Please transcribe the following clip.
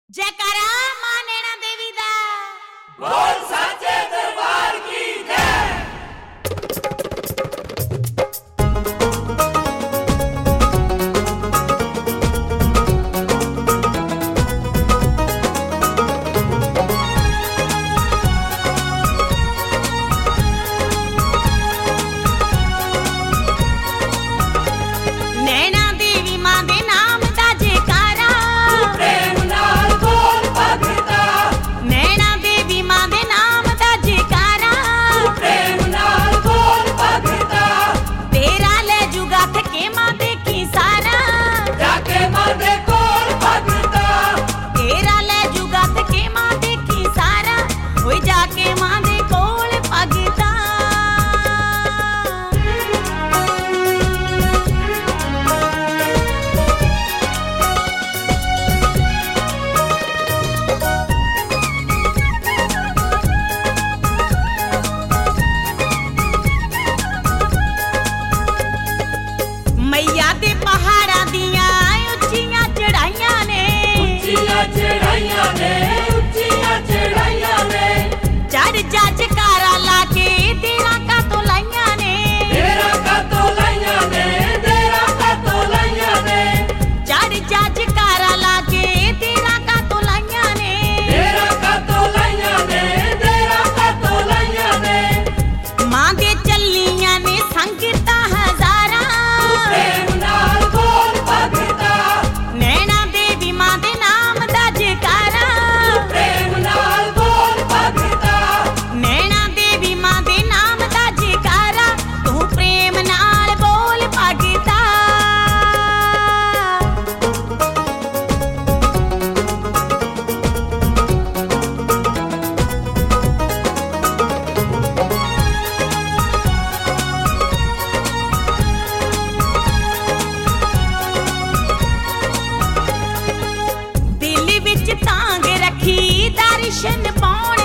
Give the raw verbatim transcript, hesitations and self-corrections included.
जयकारा मां नैना देवी दा बोल साचे दरबार की जय। नैना देवी मां दे नाम दा जयकारा प्रेम नाल बोल भगता, नैना देवी मां दे नाम दा जयकारा प्रेम नाल बोल भगता, तेरा ले जुगा थके मां देखी सारा जाके मां दे कोल भगता, तेरा ले जुगा थके मां देखी सारा ओए जाके मां दे कोल भगता मैया दे पहाड़ा दियां उच्चियां चढ़ाइयां ने उच्चियां चढ़ाइयां ने, उच्चियां चढ़ाइयां ने, चढ़ जा जकारा लाके तेरा का तो लाइयां ने तेरा का तो लाइयां ने, तेरा का तो लाइयां ने, चढ़ जा जकारा लाके तेरा का तो लाइयां ने तेरा का तो लाइयां ने, तेरा का तो लाइयां ने, मां दे चलियां ने संगता हजारा प्रेम नाल बोल भगता, नैना देवी मां दे नाम दा जयकारा प्रेम नाल बोल भगता, नैना देवी मां दे नाम दा जयकारा तू प्रेम नाल बोल भगता दिल विच तांग रखी दर्शन पाउण